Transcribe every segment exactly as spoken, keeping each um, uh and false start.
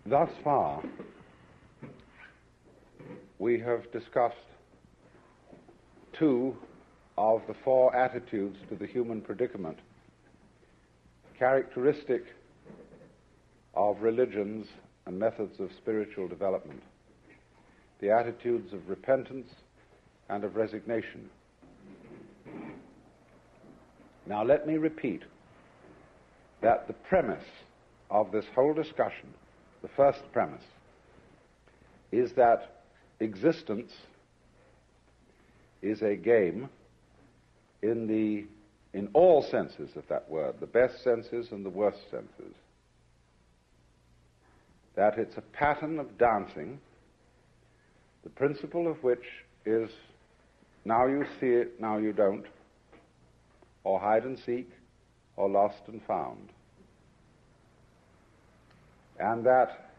Thus far, we have discussed two of the four attitudes to the human predicament, characteristic of religions and methods of spiritual development, the attitudes of repentance and of resignation. Now let me repeat that the premise of this whole discussion, the first premise, is that existence is a game in the in all senses of that word, the best senses and the worst senses. That it's a pattern of dancing, the principle of which is now you see it, now you don't, or hide and seek, or lost and found. And that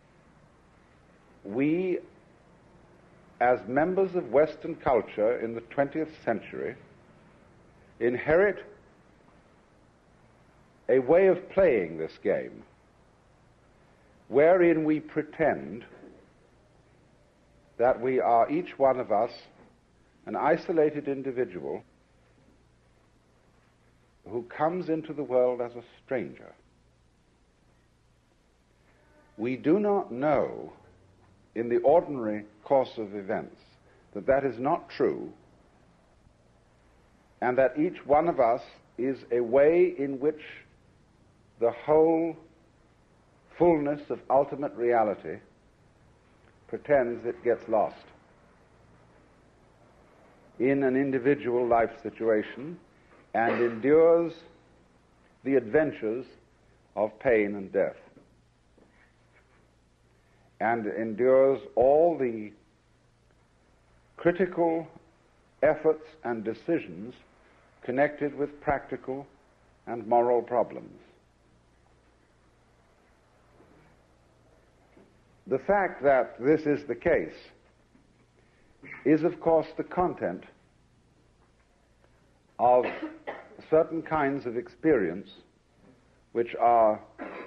we, as members of Western culture in the twentieth century, inherit a way of playing this game wherein we pretend that we are, each one of us, an isolated individual who comes into the world as a stranger. We do not know, in the ordinary course of events, that that is not true, and that each one of us is a way in which the whole fullness of ultimate reality pretends it gets lost in an individual life situation and endures the adventures of pain and death, and endures all the critical efforts and decisions connected with practical and moral problems. The fact that this is the case is, of course, the content of certain kinds of experience which are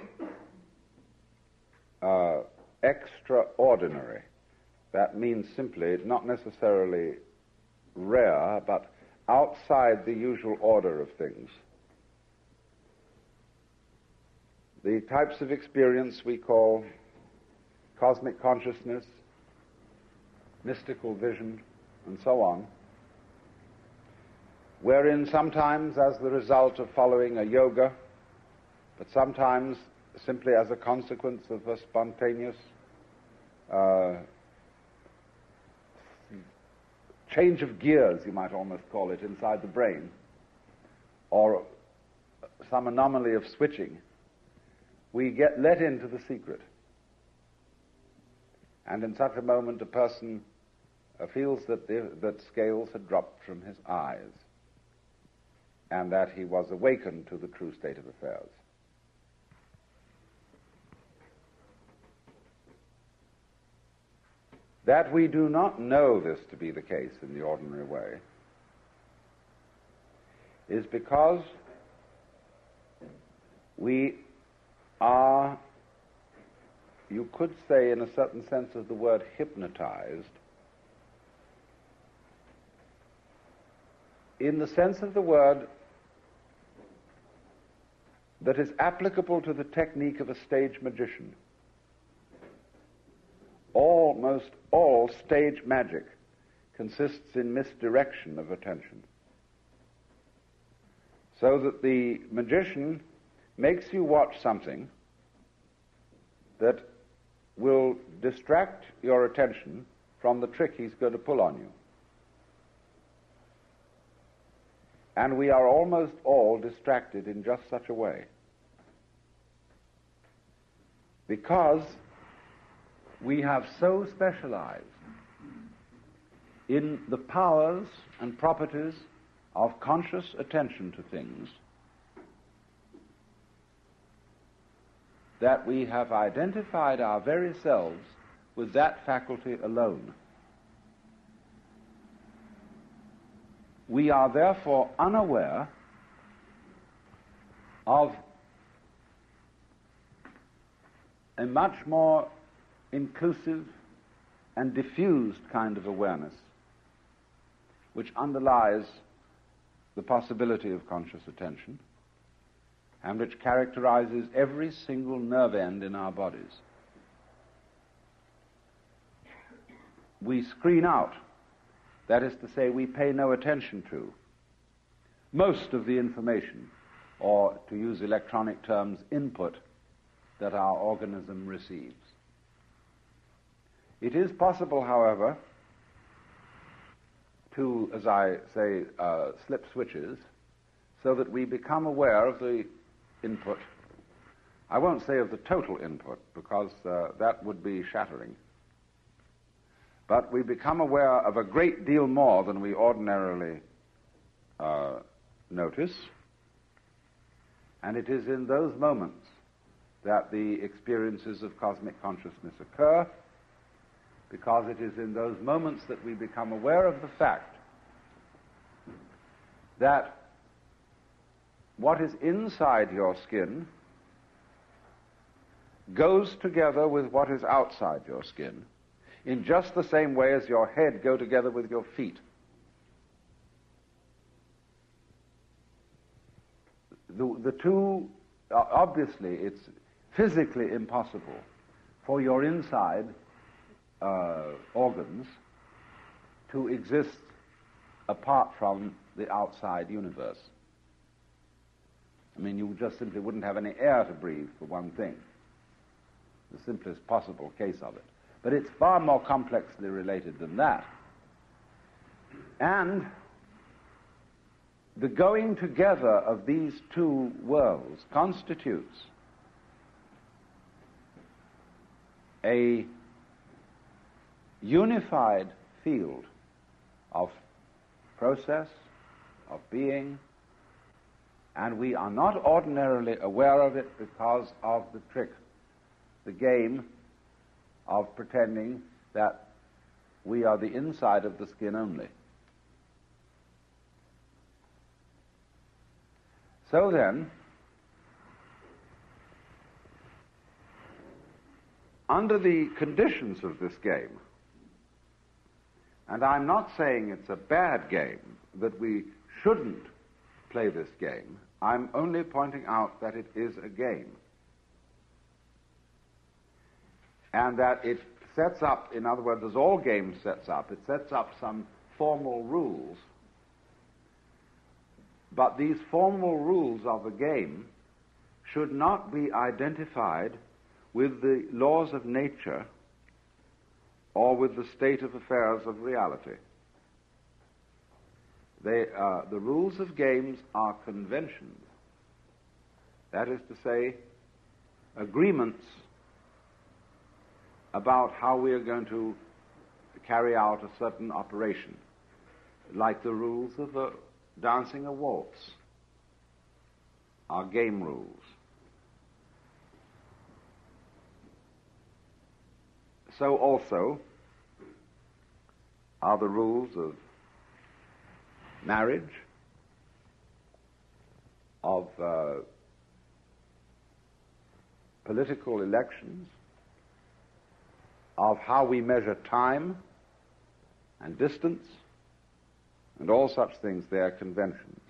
uh, extraordinary. That means simply not necessarily rare, but outside the usual order of things. The types of experience we call cosmic consciousness, mystical vision, and so on, wherein sometimes as the result of following a yoga, but sometimes simply as a consequence of a spontaneous uh, change of gears, you might almost call it, inside the brain, or some anomaly of switching, we get let into the secret. And in such a moment, a person uh, feels that, the, that scales had dropped from his eyes, and that he was awakened to the true state of affairs. That we do not know this to be the case in the ordinary way is because we are, you could say in a certain sense of the word, hypnotized, in the sense of the word that is applicable to the technique of a stage magician. Almost all stage magic consists in misdirection of attention, so that the magician makes you watch something that will distract your attention from the trick he's going to pull on you. And we are almost all distracted in just such a way, because we have so specialized in the powers and properties of conscious attention to things that we have identified our very selves with that faculty alone. We are therefore unaware of a much more inclusive and diffused kind of awareness which underlies the possibility of conscious attention and which characterizes every single nerve end in our bodies. We screen out, that is to say, we pay no attention to most of the information, or to use electronic terms, input, that our organism receives. It is possible, however, to, as I say, uh, slip switches so that we become aware of the input. I won't say of the total input, because uh, that would be shattering. But we become aware of a great deal more than we ordinarily uh, notice, and it is in those moments that the experiences of cosmic consciousness occur, because it is in those moments that we become aware of the fact that what is inside your skin goes together with what is outside your skin, in just the same way as your head go together with your feet. The, the two, uh, obviously, it's physically impossible for your inside uh, organs to exist apart from the outside universe. I mean, you just simply wouldn't have any air to breathe, for one thing. The simplest possible case of it. But it's far more complexly related than that. And the going together of these two worlds constitutes a unified field of process, of being, and we are not ordinarily aware of it because of the trick, the game of pretending that we are the inside of the skin only. So then, under the conditions of this game, and I'm not saying it's a bad game, that we shouldn't play this game, I'm only pointing out that it is a game. And that it sets up, in other words, as all games sets up, it sets up some formal rules. But these formal rules of the game should not be identified with the laws of nature or with the state of affairs of reality. They, uh, the rules of games are conventions. That is to say, agreements about how we are going to carry out a certain operation, like the rules of uh, dancing a waltz are game rules. So also are the rules of marriage, of uh, political elections, of how we measure time and distance, and all such things. They are conventions.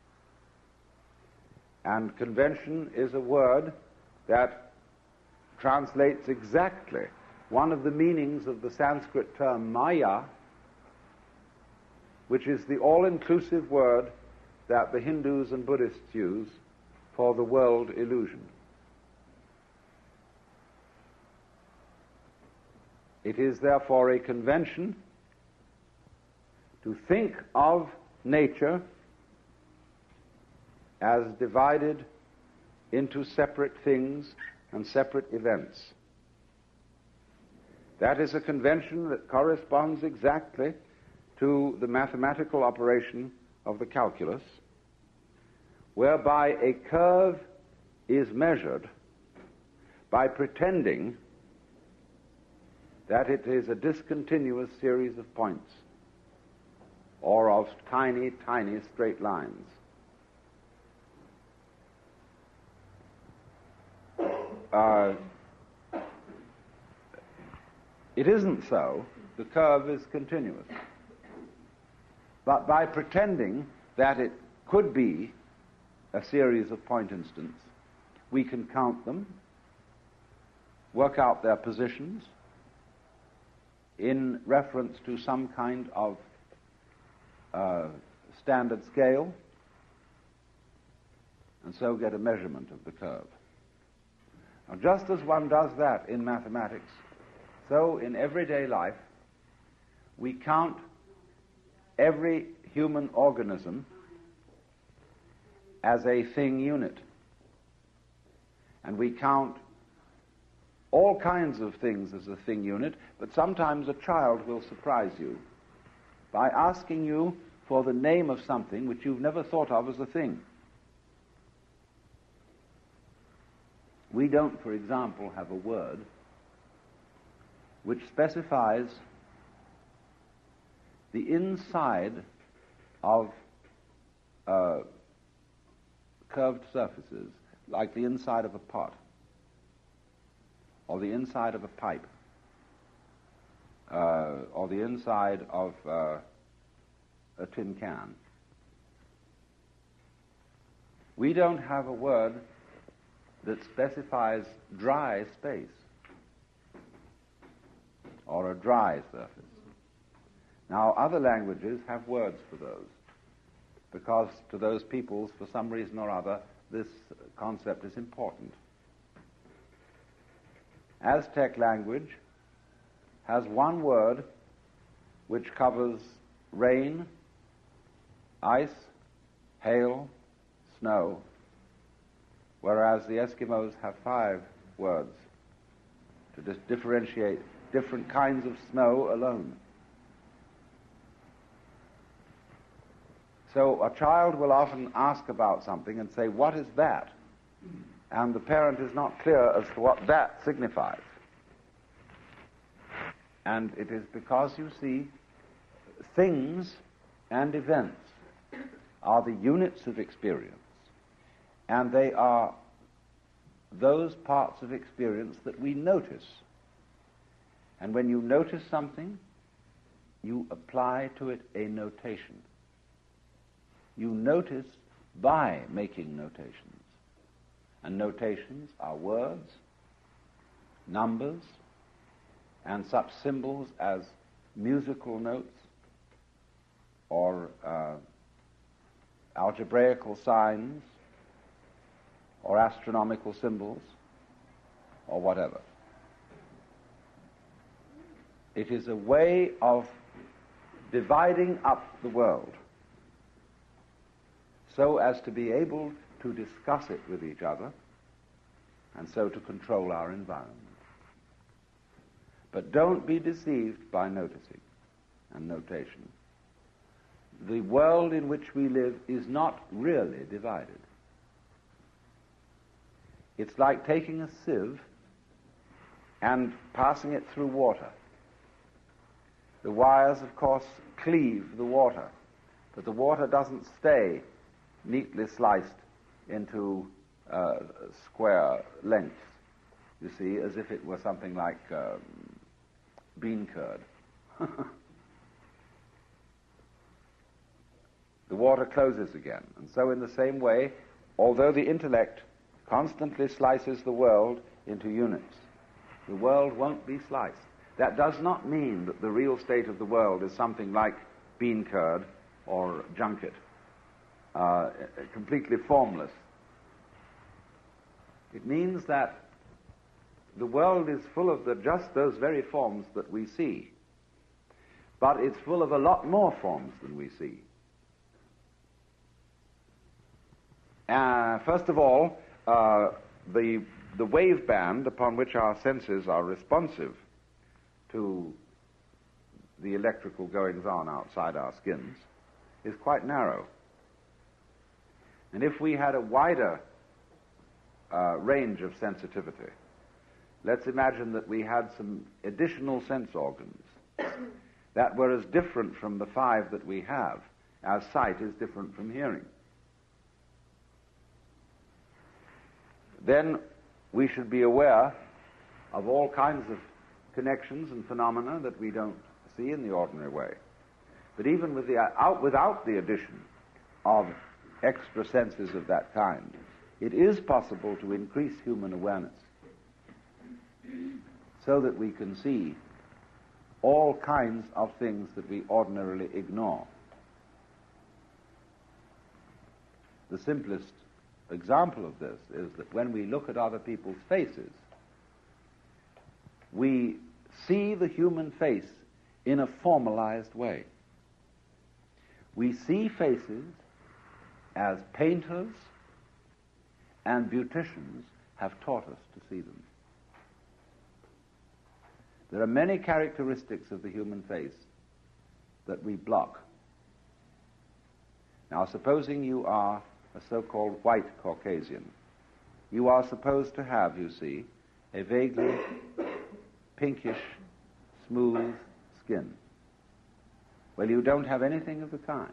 And convention is a word that translates exactly one of the meanings of the Sanskrit term Maya, which is the all-inclusive word that the Hindus and Buddhists use for the world illusion. It is therefore a convention to think of nature as divided into separate things and separate events. That is a convention that corresponds exactly to the mathematical operation of the calculus, whereby a curve is measured by pretending that it is a discontinuous series of points or of tiny, tiny straight lines. Uh, it isn't so. The curve is continuous. But by pretending that it could be a series of point instants, we can count them, work out their positions in reference to some kind of uh, standard scale, and so get a measurement of the curve. Now, just as one does that in mathematics, so in everyday life, we count every human organism as a thing unit. And we count all kinds of things as a thing unit, but sometimes a child will surprise you by asking you for the name of something which you've never thought of as a thing. We don't, for example, have a word which specifies the inside of uh, curved surfaces, like the inside of a pot, or the inside of a pipe, uh, or the inside of uh, a tin can. We don't have a word that specifies dry space or a dry surface. Now, other languages have words for those, because to those peoples, for some reason or other, this concept is important. Aztec language has one word which covers rain, ice, hail, snow, whereas the Eskimos have five words to dis- differentiate different kinds of snow alone. So a child will often ask about something and say, "What is that?" And the parent is not clear as to what that signifies. And it is because, you see, things and events are the units of experience, and they are those parts of experience that we notice. And when you notice something, you apply to it a notation. You notice by making notations. And notations are words, numbers, and such symbols as musical notes or uh, algebraical signs or astronomical symbols or whatever. It is a way of dividing up the world so as to be able to discuss it with each other and so to control our environment. But don't be deceived by noticing and notation. The world in which we live is not really divided. It's like taking a sieve and passing it through water. The wires, of course, cleave the water, but the water doesn't stay neatly sliced into uh, square lengths, you see, as if it were something like um, bean curd. The water closes again. And so in the same way, although the intellect constantly slices the world into units, the world won't be sliced. That does not mean that the real state of the world is something like bean curd or junket, uh, completely formless. It means that the world is full of the, just those very forms that we see, but it's full of a lot more forms than we see. Uh, first of all, uh, the, the wave band upon which our senses are responsive to the electrical goings-on outside our skins is quite narrow. And if we had a wider uh, range of sensitivity, let's imagine that we had some additional sense organs that were as different from the five that we have as sight is different from hearing. Then we should be aware of all kinds of connections and phenomena that we don't see in the ordinary way. But even with the, out, without the addition of extra senses of that kind, it is possible to increase human awareness so that we can see all kinds of things that we ordinarily ignore. The simplest example of this is that when we look at other people's faces, we see the human face in a formalized way. We see faces as painters and beauticians have taught us to see them. There are many characteristics of the human face that we block. Now, supposing you are a so-called white Caucasian, you are supposed to have, you see, a vaguely pinkish, smooth skin. Well, you don't have anything of the kind.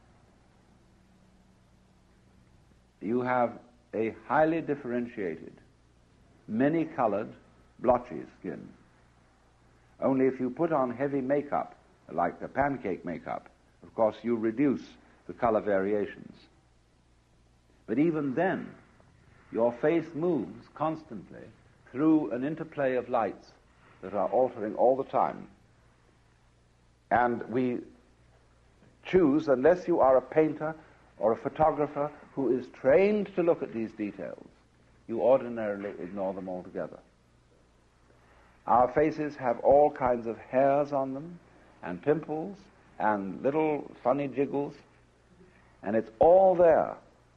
You have a highly differentiated, many-colored, blotchy skin. Only if you put on heavy makeup, like the pancake makeup, of course you reduce the color variations. But even then, your face moves constantly through an interplay of lights that are altering all the time. And we choose, unless you are a painter or a photographer who is trained to look at these details, you ordinarily ignore them altogether. Our faces have all kinds of hairs on them, and pimples, and little funny jiggles, and it's all there.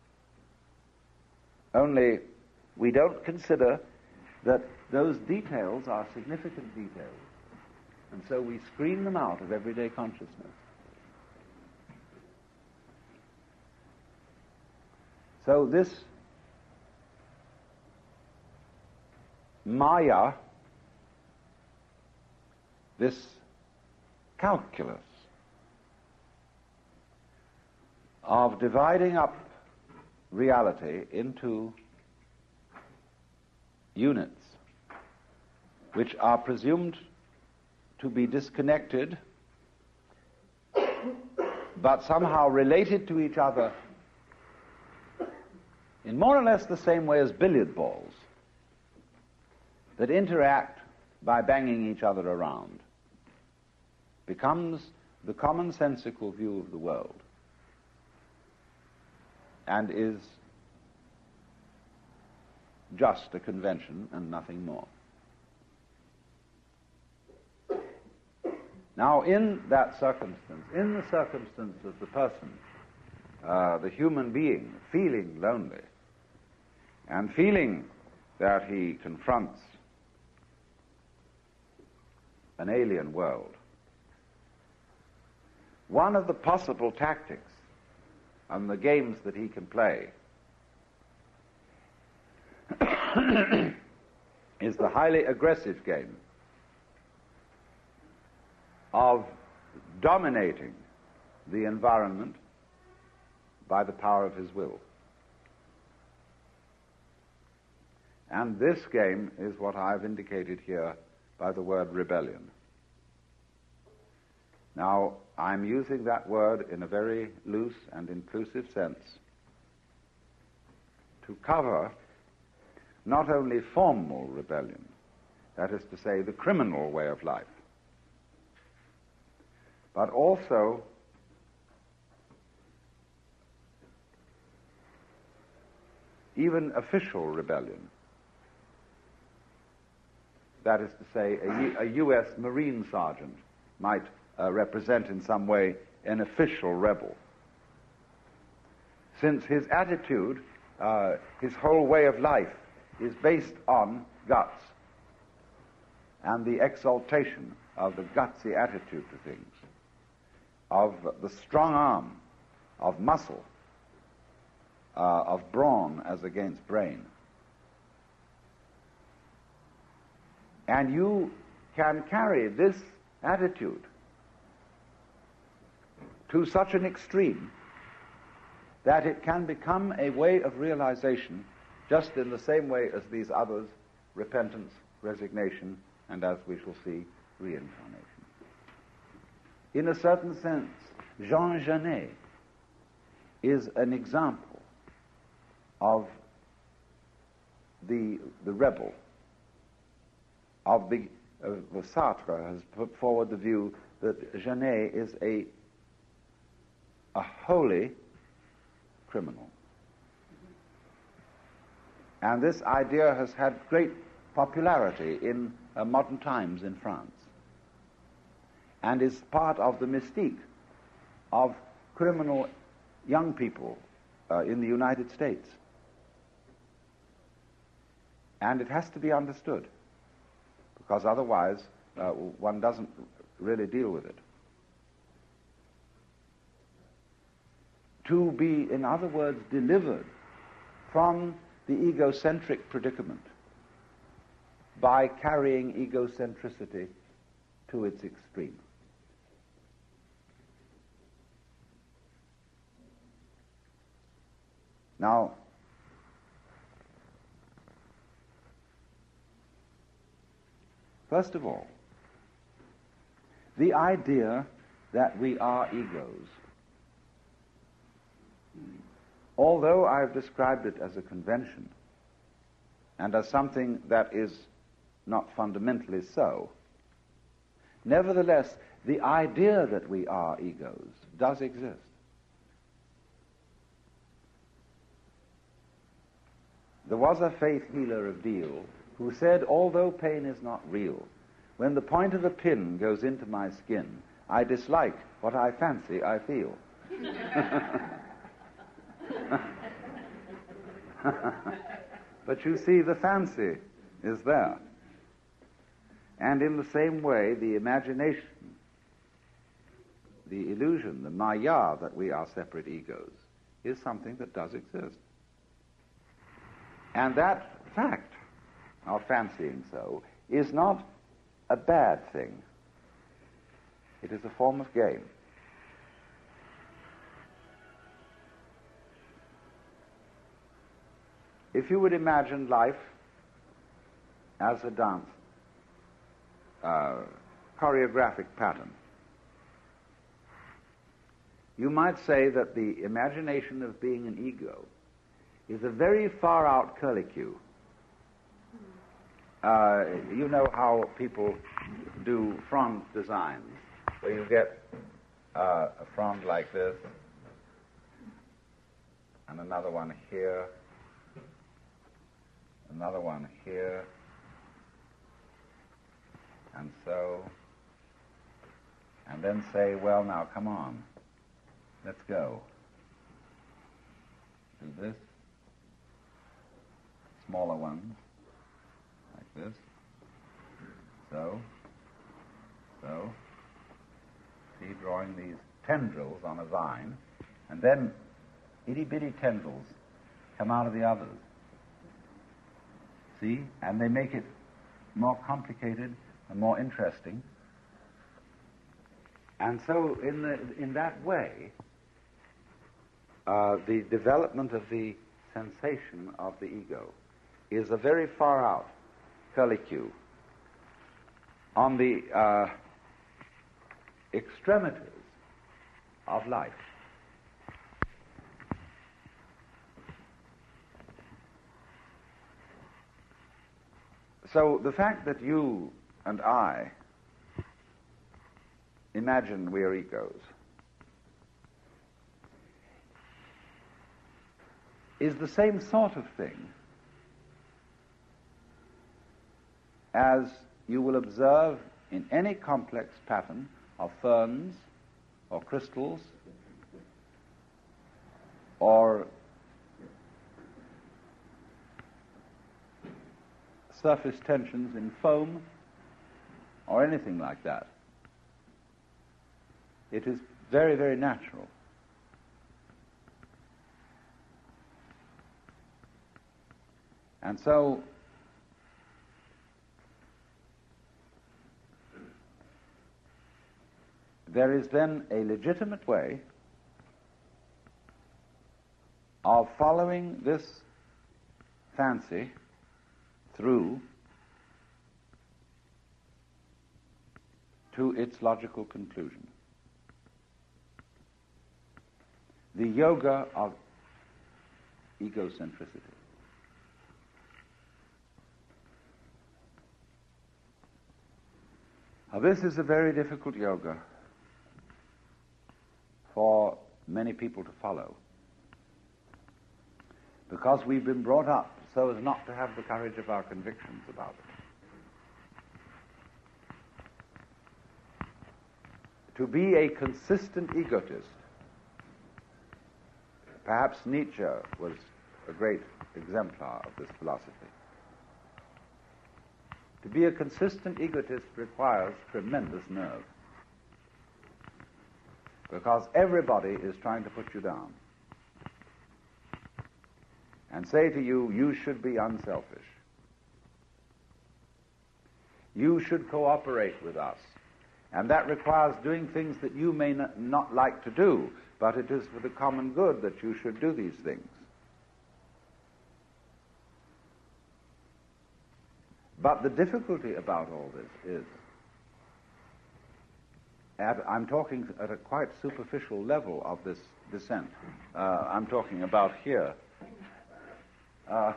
Only we don't consider that those details are significant details, and so we screen them out of everyday consciousness. So this Maya, this calculus of dividing up reality into units which are presumed to be disconnected but somehow related to each other in more or less the same way as billiard balls that interact by banging each other around, becomes the commonsensical view of the world and is just a convention and nothing more. Now, in that circumstance, in the circumstance of the person, uh, the human being, feeling lonely and feeling that he confronts an alien world, one of the possible tactics and the games that he can play is the highly aggressive game of dominating the environment by the power of his will. And this game is what I've indicated here by the word rebellion. Now, I'm using that word in a very loose and inclusive sense to cover not only formal rebellion, that is to say, the criminal way of life, but also even official rebellion. That is to say, a, U- a U S Marine sergeant might uh, represent in some way an official rebel, since his attitude, uh, his whole way of life, is based on guts and the exaltation of the gutsy attitude to things, of the strong arm, of muscle, uh, of brawn as against brain. And you can carry this attitude to such an extreme that it can become a way of realization just in the same way as these others, repentance, resignation, and as we shall see, reincarnation. In a certain sense, Jean Genet is an example of the, the rebel, of the uh, Sartre has put forward the view that Genet is a, a holy criminal. And this idea has had great popularity in uh, modern times in France, and is part of the mystique of criminal young people uh, in the United States. And it has to be understood, because otherwise uh, one doesn't really deal with it. To be, in other words, delivered from the egocentric predicament by carrying egocentricity to its extreme. Now, first of all, the idea that we are egos, although I've described it as a convention and as something that is not fundamentally so, nevertheless, the idea that we are egos does exist. There was a faith healer of Deal who said, although pain is not real, when the point of a pin goes into my skin, I dislike what I fancy I feel. But you see, the fancy is there. And in the same way, the imagination, the illusion, the maya that we are separate egos, is something that does exist. And that fact of fancying so is not a bad thing. It is a form of game. If you would imagine life as a dance, uh, choreographic pattern, you might say that the imagination of being an ego is a very far-out curlicue. Uh, you know how people do frond designs, where you get uh, a frond like this, and another one here, another one here, and so, and then say, well, now, come on, let's go. Do this, smaller ones, like this, so, so, see, drawing these tendrils on a vine, and then itty-bitty tendrils come out of the others. See? And they make it more complicated and more interesting. And so in the in that way, uh, the development of the sensation of the ego is a very far-out curlicue on the uh, extremities of life. So the fact that you and I imagine we are egos is the same sort of thing as you will observe in any complex pattern of ferns or crystals or surface tensions in foam or anything like that. It is very, very natural. And so there is then a legitimate way of following this fancy through to its logical conclusion. The yoga of egocentricity. Now, this is a very difficult yoga for many people to follow, because we've been brought up so as not to have the courage of our convictions about it. To be a consistent egotist. Perhaps Nietzsche was a great exemplar of this philosophy. To be a consistent egotist requires tremendous nerve, because everybody is trying to put you down and say to you, you should be unselfish. You should cooperate with us. And that requires doing things that you may not like to do, but it is for the common good that you should do these things. But the difficulty about all this is, at, I'm talking at a quite superficial level of this descent. Uh, I'm talking about here. Uh,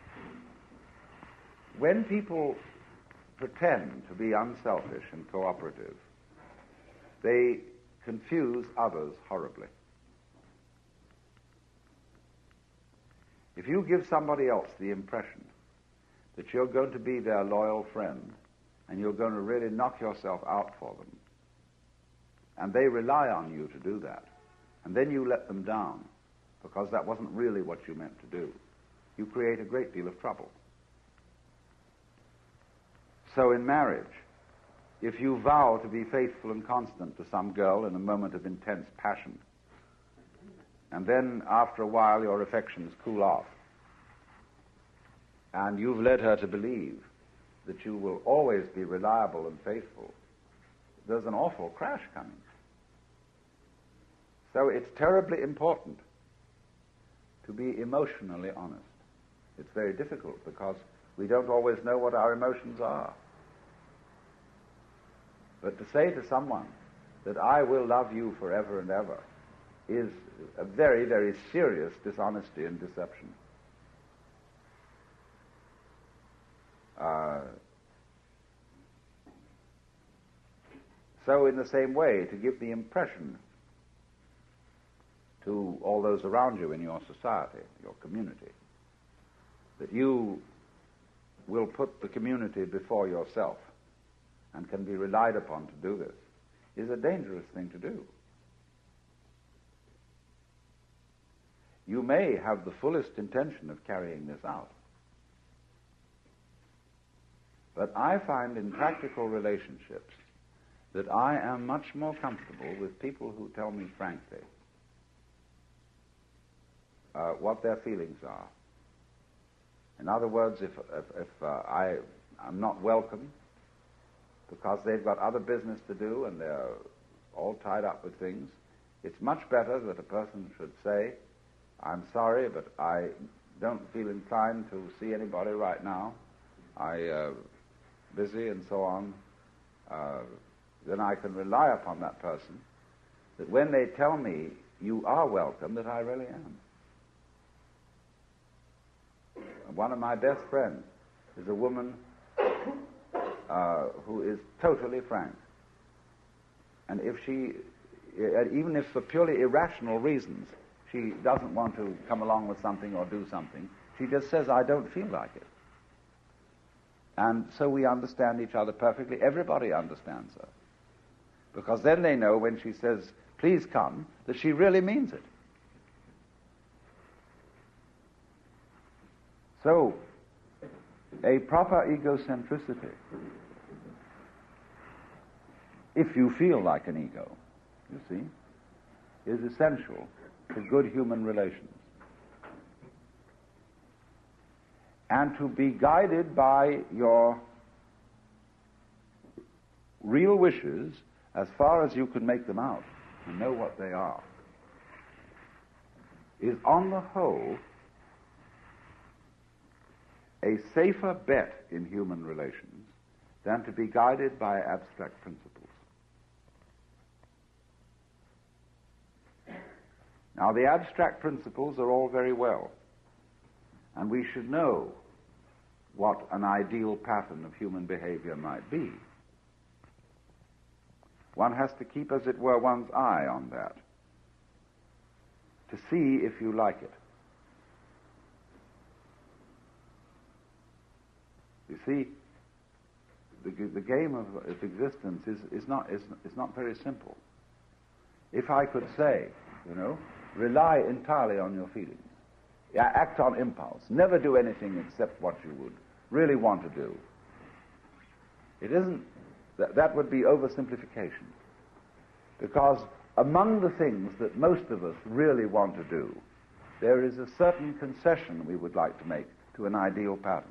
when people pretend to be unselfish and cooperative, they confuse others horribly. If you give somebody else the impression that you're going to be their loyal friend and you're going to really knock yourself out for them, and they rely on you to do that, and then you let them down because that wasn't really what you meant to do, you create a great deal of trouble. So in marriage, if you vow to be faithful and constant to some girl in a moment of intense passion, and then after a while your affections cool off, and you've led her to believe that you will always be reliable and faithful, there's an awful crash coming. So it's terribly important to be emotionally honest. It's very difficult because we don't always know what our emotions are. But to say to someone that I will love you forever and ever is a very, very serious dishonesty and deception. Uh, so in the same way, to give the impression to all those around you in your society, your community, that you will put the community before yourself and can be relied upon to do this, is a dangerous thing to do. You may have the fullest intention of carrying this out, but I find in practical relationships that I am much more comfortable with people who tell me frankly uh, what their feelings are. In other words, if, if, if uh, I, I'm not welcome because they've got other business to do and they're all tied up with things, it's much better that a person should say, I'm sorry, but I don't feel inclined to see anybody right now. I uh, busy and so on. Uh, then I can rely upon that person that when they tell me you are welcome, that I really am. One of my best friends is a woman uh, who is totally frank. And if she, even if for purely irrational reasons, she doesn't want to come along with something or do something, she just says, I don't feel like it. And so we understand each other perfectly. Everybody understands her. Because then they know when she says, please come, that she really means it. So, a proper egocentricity, if you feel like an ego, you see, is essential to good human relations. And to be guided by your real wishes as far as you can make them out and know what they are, is on the whole a safer bet in human relations than to be guided by abstract principles. Now, the abstract principles are all very well, and we should know what an ideal pattern of human behavior might be. One has to keep, as it were, one's eye on that to see if you like it. You see, the, the game of, of existence is, is, not, is, is not very simple. If I could say, you know, rely entirely on your feelings, yeah, act on impulse, never do anything except what you would really want to do, it isn't, that, that would be oversimplification. Because among the things that most of us really want to do, there is a certain concession we would like to make to an ideal pattern.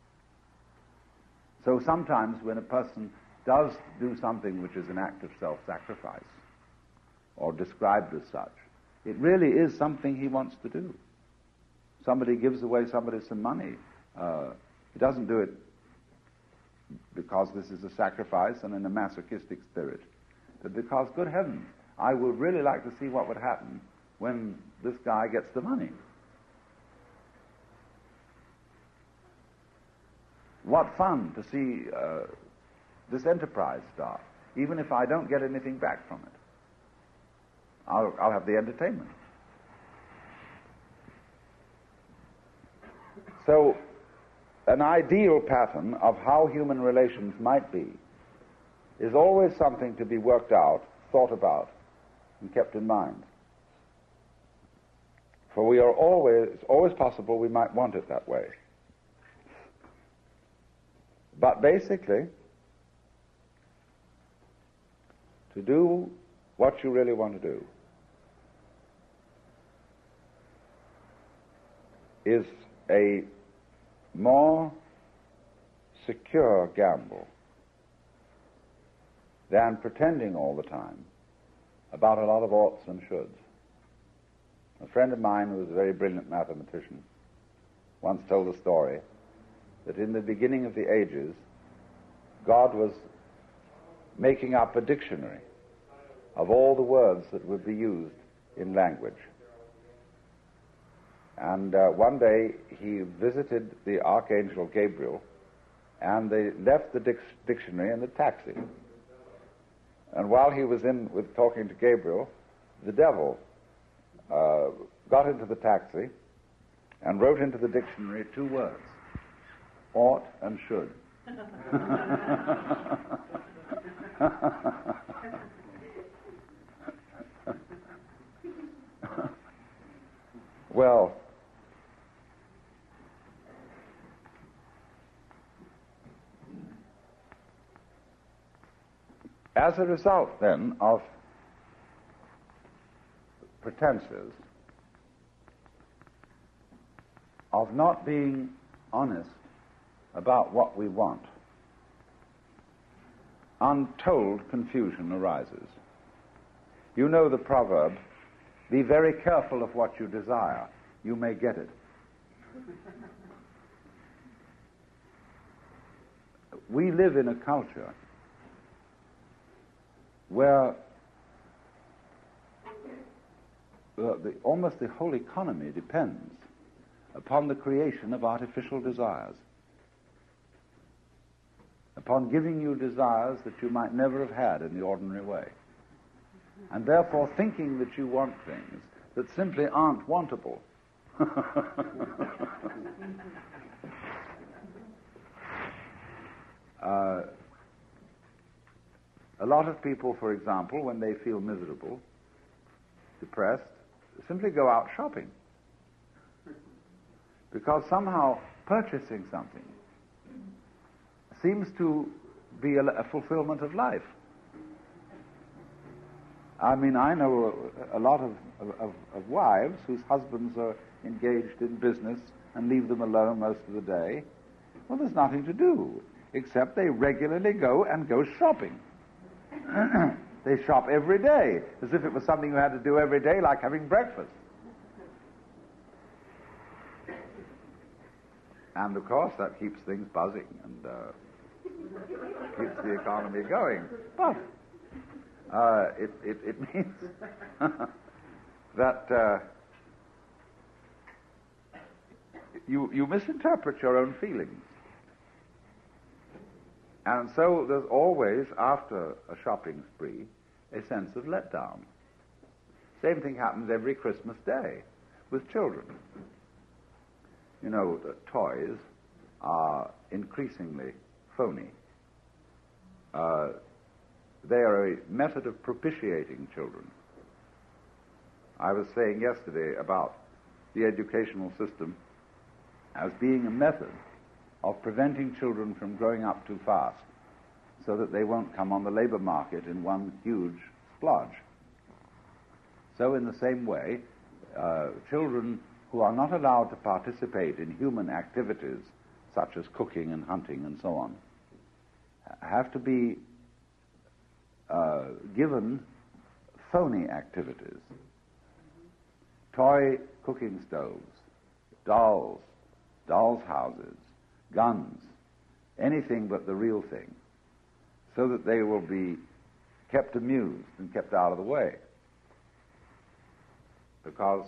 So sometimes when a person does do something which is an act of self-sacrifice, or described as such, it really is something he wants to do. Somebody gives away somebody some money. Uh, he doesn't do it because this is a sacrifice and in a masochistic spirit, but because, good heavens, I would really like to see what would happen when this guy gets the money. What fun to see uh, this enterprise start, even if I don't get anything back from it. I'll, I'll have the entertainment. So, an ideal pattern of how human relations might be is always something to be worked out, thought about, and kept in mind. For we are always, it's always possible we might want it that way. But basically, to do what you really want to do is a more secure gamble than pretending all the time about a lot of oughts and shoulds. A friend of mine who was a very brilliant mathematician once told the story that in the beginning of the ages, God was making up a dictionary of all the words that would be used in language. And uh, one day he visited the Archangel Gabriel, and they left the dic- dictionary in the taxi. And while he was in with talking to Gabriel, the devil uh, got into the taxi and wrote into the dictionary two words: ought and should. Well, as a result, then, of pretenses, of not being honest about what we want, untold confusion arises. You know the proverb, be very careful of what you desire, you may get it. We live in a culture where the, the, almost the whole economy depends upon the creation of artificial desires, upon giving you desires that you might never have had in the ordinary way, and therefore thinking that you want things that simply aren't wantable. uh, a lot of people, for example, when they feel miserable, depressed, simply go out shopping, because somehow purchasing something seems to be a, a fulfillment of life. I mean, I know a, a lot of, of, of wives whose husbands are engaged in business and leave them alone most of the day. Well, there's nothing to do, except they regularly go and go shopping. They shop every day, as if it was something you had to do every day, like having breakfast. And, of course, that keeps things buzzing and uh, keeps the economy going. But uh, it, it, it means that uh, you, you misinterpret your own feelings. And so there's always, after a shopping spree, a sense of letdown. Same thing happens every Christmas Day with children. You know, the toys are increasingly phony. Uh, they are a method of propitiating children. I was saying yesterday about the educational system as being a method of preventing children from growing up too fast so that they won't come on the labor market in one huge splodge. So in the same way, uh, children who are not allowed to participate in human activities such as cooking and hunting and so on have to be uh, given phony activities. Toy cooking stoves, dolls, dolls' houses, guns, anything but the real thing, so that they will be kept amused and kept out of the way. Because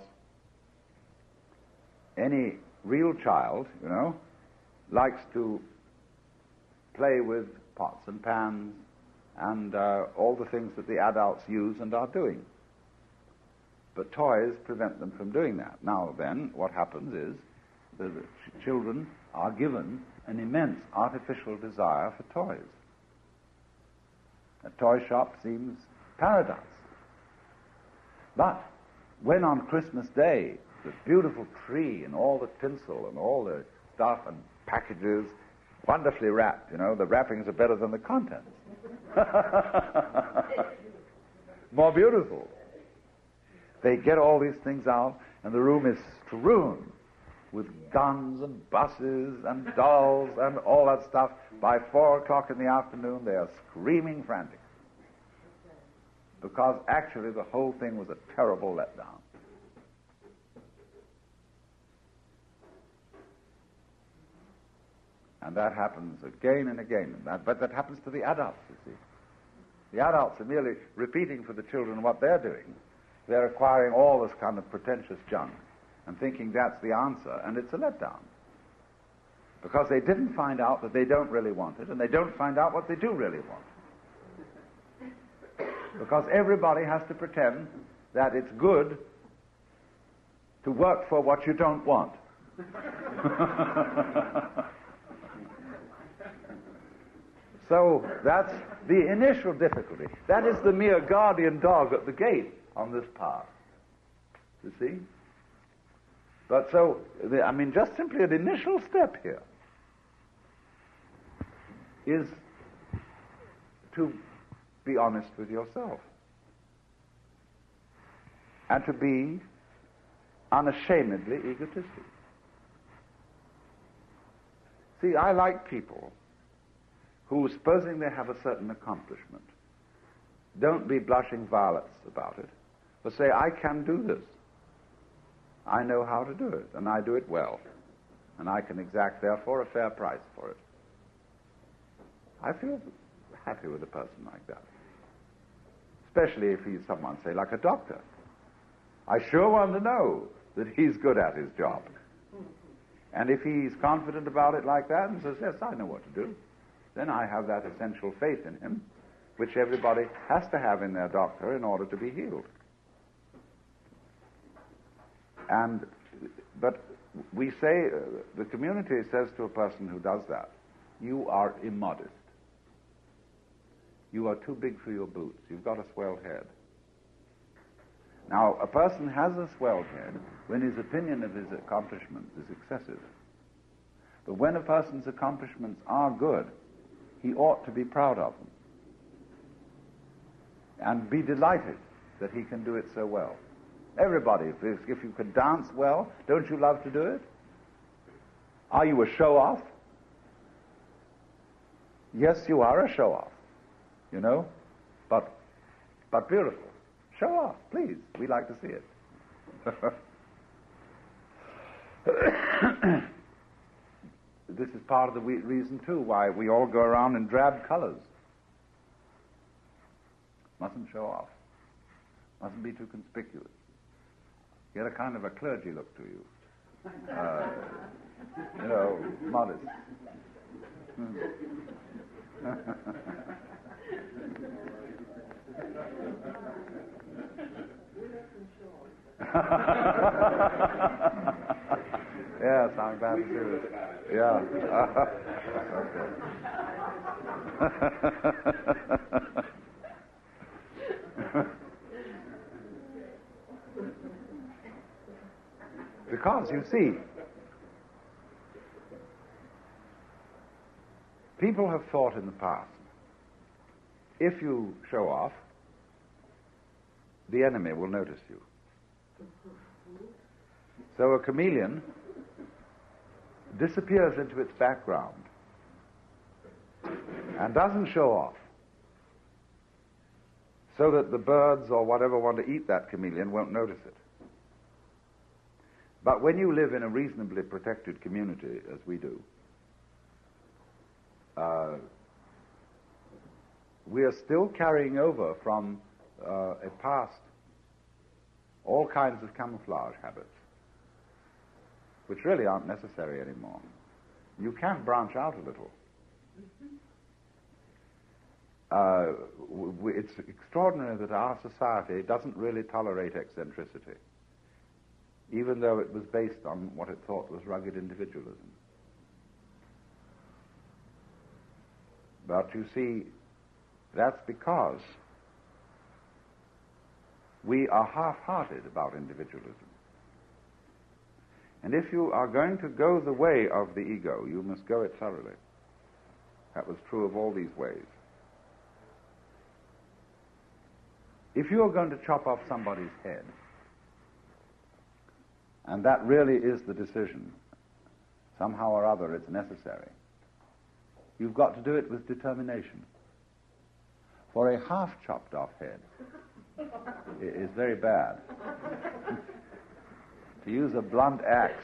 any real child, you know, likes to play with pots and pans and uh, all the things that the adults use and are doing. But toys prevent them from doing that. Now then, what happens is that the ch- children are given an immense artificial desire for toys. A toy shop seems paradise. But when on Christmas Day, the beautiful tree and all the tinsel and all the stuff and packages, wonderfully wrapped, you know, the wrappings are better than the contents. More beautiful. They get all these things out, and the room is strewn with guns and buses and dolls and all that stuff. By four o'clock in the afternoon, they are screaming frantic. Because actually the whole thing was a terrible letdown. And that happens again and again. And that, but that happens to the adults, you see. The adults are merely repeating for the children what they're doing. They're acquiring all this kind of pretentious junk and thinking that's the answer, and it's a letdown. Because they didn't find out that they don't really want it, and they don't find out what they do really want. Because everybody has to pretend that it's good to work for what you don't want. So that's the initial difficulty. That is the mere guardian dog at the gate on this path. You see? But so, the, I mean, just simply an initial step here is to be honest with yourself and to be unashamedly egotistic. See, I like people who, supposing they have a certain accomplishment, don't be blushing violets about it, but say, I can do this. I know how to do it, and I do it well, and I can exact, therefore, a fair price for it. I feel happy with a person like that, especially if he's someone, say, like a doctor. I sure want to know that he's good at his job. And if he's confident about it like that and says, yes, I know what to do, then I have that essential faith in him, which everybody has to have in their doctor in order to be healed. And, but we say, uh, the community says to a person who does that, you are immodest. You are too big for your boots. You've got a swelled head. Now, a person has a swelled head when his opinion of his accomplishments is excessive. But when a person's accomplishments are good, he ought to be proud of them and be delighted that he can do it so well. Everybody, if, if you can dance well, don't you love to do it? Are you a show-off? Yes, you are a show-off, you know, but but beautiful. Show off, please. We like to see it. This is part of the reason, too, why we all go around in drab colors. Mustn't show off. Mustn't be too conspicuous. Get a kind of a clergy look to you. Uh, you know, modest. Yes, I'm glad to do it. Yeah. Because, you see, people have thought in the past, if you show off, the enemy will notice you. So a chameleon disappears into its background and doesn't show off, so that the birds or whatever want to eat that chameleon won't notice it. But when you live in a reasonably protected community, as we do, uh, we are still carrying over from uh, a past all kinds of camouflage habits, which really aren't necessary anymore. You can branch out a little. Uh, w- it's extraordinary that our society doesn't really tolerate eccentricity, even though it was based on what it thought was rugged individualism. But you see, that's because we are half-hearted about individualism. And if you are going to go the way of the ego, you must go it thoroughly. That was true of all these ways. If you are going to chop off somebody's head, and that really is the decision, somehow or other it's necessary, you've got to do it with determination. For a half chopped off head is very bad. To use a blunt axe,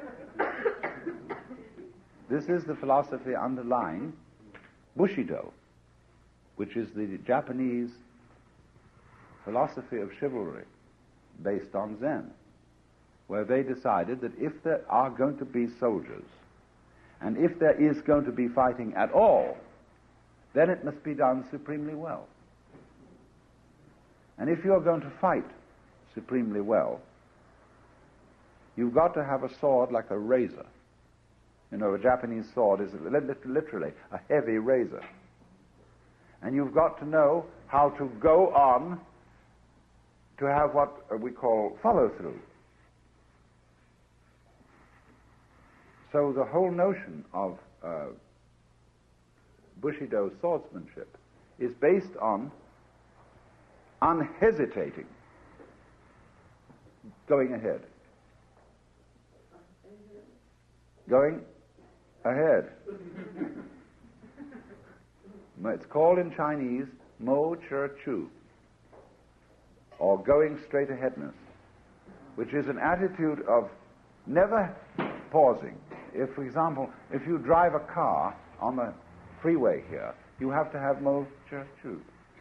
this is the philosophy underlying Bushido, which is the Japanese philosophy of chivalry based on Zen, where they decided that if there are going to be soldiers, and if there is going to be fighting at all, then it must be done supremely well. And if you're going to fight supremely well, you've got to have a sword like a razor. You know, a Japanese sword is literally a heavy razor. And you've got to know how to go on to have what we call follow-through. So the whole notion of uh, Bushido swordsmanship is based on unhesitating going ahead. Going ahead. It's called in Chinese Mo Che Chu, or going straight aheadness, which is an attitude of never pausing. If, for example, if you drive a car on the freeway here, you have to have Mo Che Chu.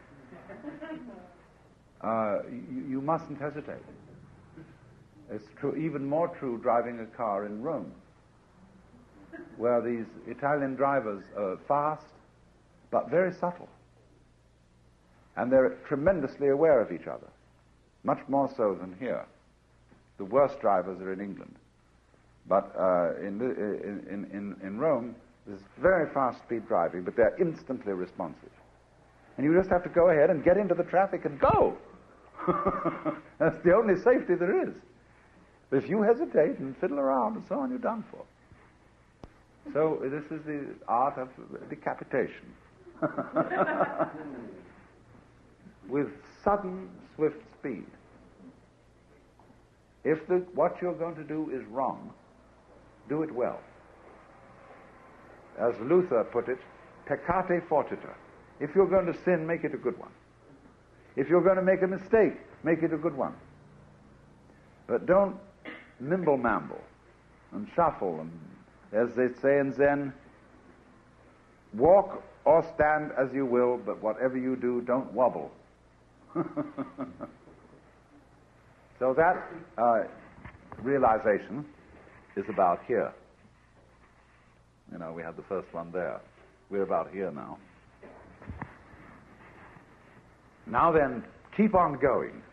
Uh, you, you mustn't hesitate. It's true, even more true driving a car in Rome, where these Italian drivers are fast, but very subtle. And they're tremendously aware of each other, much more so than here. The worst drivers are in England. But uh, in, in, in, in Rome, there's very fast-speed driving, but they're instantly responsive. And you just have to go ahead and get into the traffic and go. That's the only safety there is. But if you hesitate and fiddle around and so on, you're done for. So this is the art of decapitation. With sudden, swift speed. If the, what you're going to do is wrong, do it well. As Luther put it, peccate fortiter. If you're going to sin, make it a good one. If you're going to make a mistake, make it a good one. But don't mimble-mamble and shuffle, and as they say in Zen, walk or stand as you will, but whatever you do, don't wobble. So that uh, realization is about here. You know, we had the first one there. We're about here now. Now then, keep on going.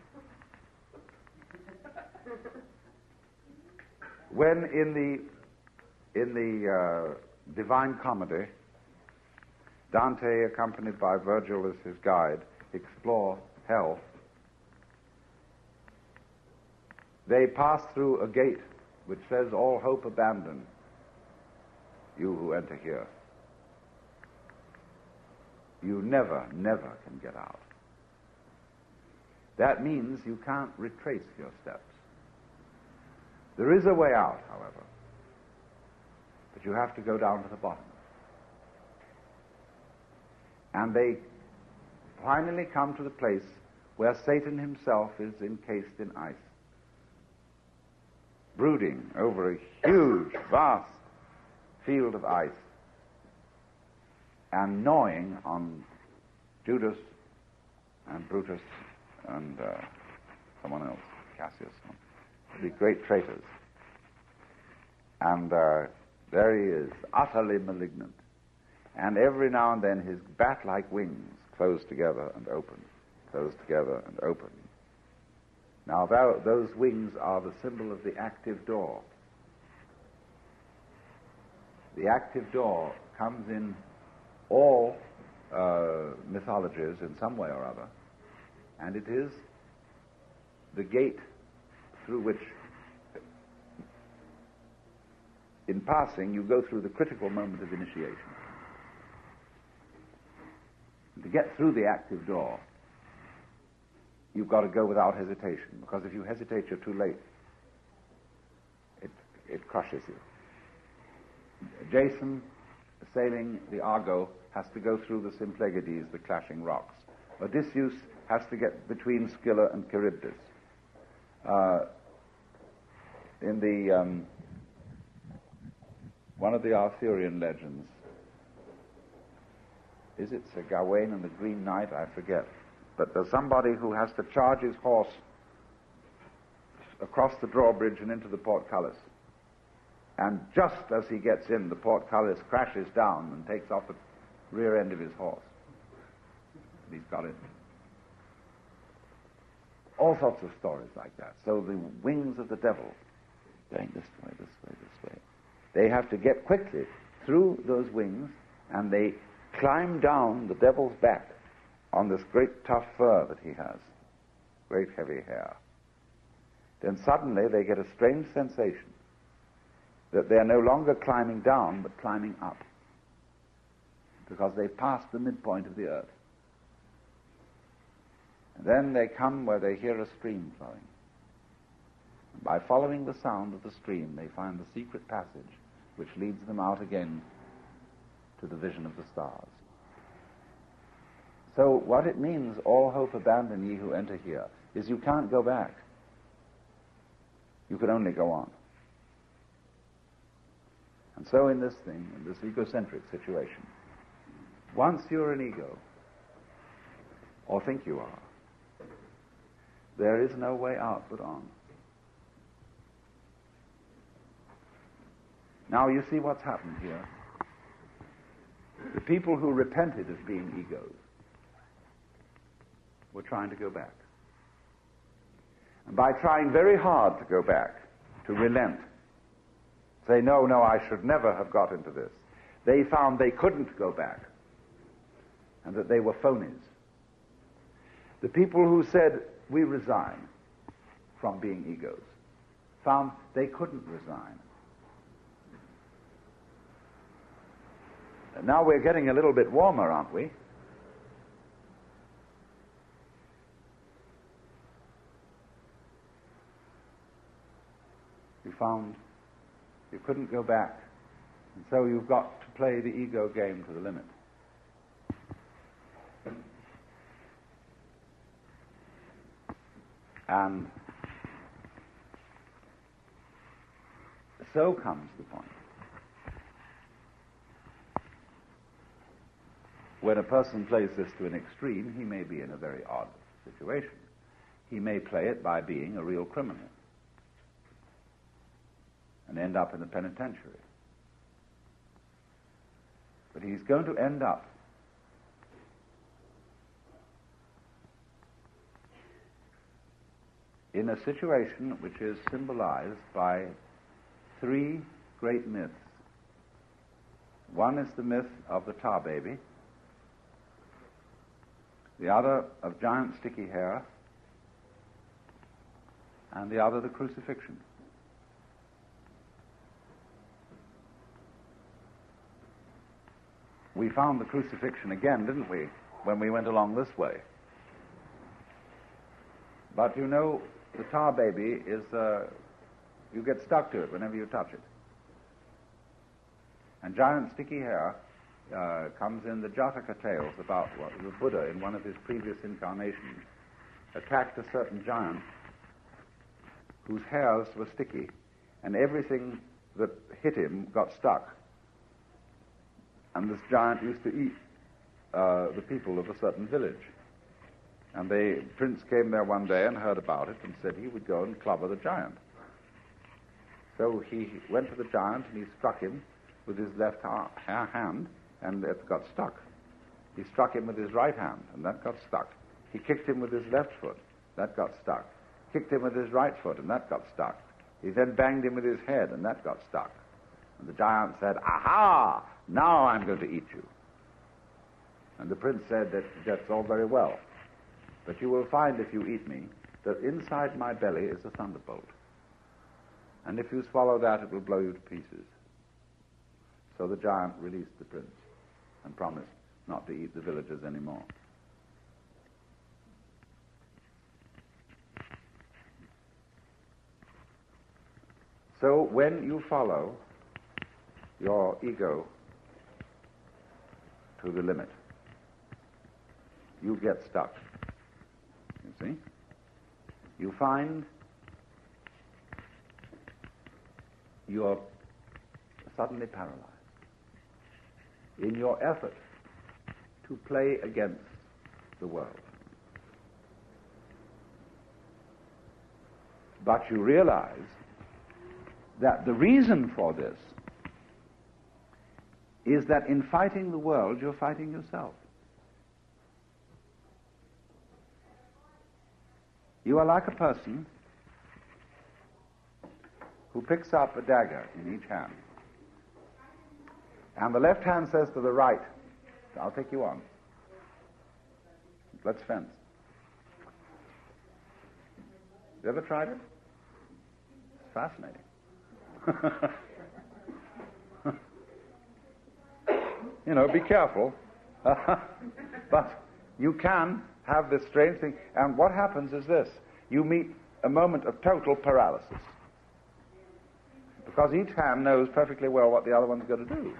When in the in the uh, Divine Comedy, Dante, accompanied by Virgil as his guide, explore hell, they pass through a gate which says, "All hope abandon, you who enter here. You never, never can get out." That means you can't retrace your steps. There is a way out, however, but you have to go down to the bottom. And they finally come to the place where Satan himself is encased in ice, brooding over a huge, vast field of ice, and gnawing on Judas and Brutus and uh, someone else, Cassius, the great traitors. And uh, there he is, utterly malignant. And every now and then his bat-like wings close together and open, close together and open. Now that, those wings are the symbol of the active door. The active door comes in all uh, mythologies in some way or other, and it is the gate through which, in passing, you go through the critical moment of initiation. And to get through the active door, you've got to go without hesitation, because if you hesitate, you're too late. It, it crushes you. Jason, sailing the Argo, has to go through the Symplegades, the clashing rocks. Odysseus has to get between Scylla and Charybdis. Uh, in the um, one of the Arthurian legends, is it Sir Gawain and the Green Knight? I forget. But there's somebody who has to charge his horse across the drawbridge and into the portcullis. And just as he gets in, the portcullis crashes down and takes off the rear end of his horse. And he's got it. All sorts of stories like that. So the wings of the devil, going this way, this way, this way, they have to get quickly through those wings, and they climb down the devil's back on this great tough fur that he has, great heavy hair. Then suddenly they get a strange sensation that they're no longer climbing down, but climbing up, because they've passed the midpoint of the earth. And then they come where they hear a stream flowing. And by following the sound of the stream, they find the secret passage which leads them out again to the vision of the stars. So what it means, all hope abandon ye who enter here, is you can't go back. You can only go on. And so in this thing, in this egocentric situation, once you're an ego, or think you are, there is no way out but on. Now you see what's happened here. The people who repented of being egos were trying to go back. And by trying very hard to go back, to relent, say, no, no, I should never have got into this, they found they couldn't go back, and that they were phonies. The people who said, we resign from being egos, found they couldn't resign. And now we're getting a little bit warmer, aren't we? You found you couldn't go back, and so you've got to play the ego game to the limit. And so comes the point when a person plays this to an extreme, he may be in a very odd situation. he may play it by being a real criminal and end up in the penitentiary. But he's going to end up in a situation which is symbolized by three great myths. One is the myth of the tar baby, the other of giant sticky hair, and the other the crucifixion. We found the crucifixion again, didn't we, when we went along this way? But you know, the tar baby is, uh, you get stuck to it whenever you touch it. And giant sticky hair uh, comes in the Jataka tales about what the Buddha, in one of his previous incarnations, attacked a certain giant whose hairs were sticky, and everything that hit him got stuck. And this giant used to eat uh, the people of a certain village. And the prince came there one day and heard about it and said he would go and clobber the giant. So he went to the giant and he struck him with his left ha- hand, and it got stuck. He struck him with his right hand, and that got stuck. He kicked him with his left foot. That got stuck. Kicked him with his right foot, and that got stuck. He then banged him with his head, and that got stuck. And the giant said, "Aha! Now I'm going to eat you." And the prince said that that's all very well, but you will find if you eat me that inside my belly is a thunderbolt. And if you swallow that, it will blow you to pieces. So the giant released the prince and promised not to eat the villagers anymore. So when you follow your ego to the limit, you get stuck. You see? You find you're suddenly paralyzed in your effort to play against the world. But you realize that the reason for this is that in fighting the world, you're fighting yourself. You are like a person who picks up a dagger in each hand. And the left hand says to the right, "I'll take you on. Let's fence." You ever tried it? It's fascinating. You know, be careful. But you can have this strange thing. And what happens is this. You meet a moment of total paralysis. Because each hand knows perfectly well what the other one's going to do.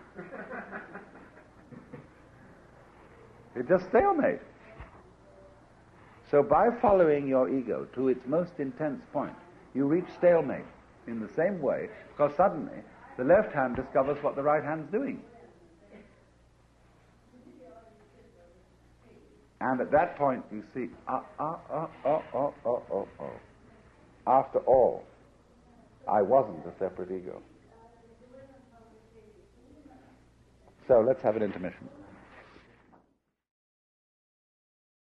It's just stalemate. So by following your ego to its most intense point, you reach stalemate in the same way, because suddenly the left hand discovers what the right hand's doing. And at that point you see, ah, ah, ah, oh, oh, oh, oh, oh. After all, I wasn't a separate ego. So let's have an intermission.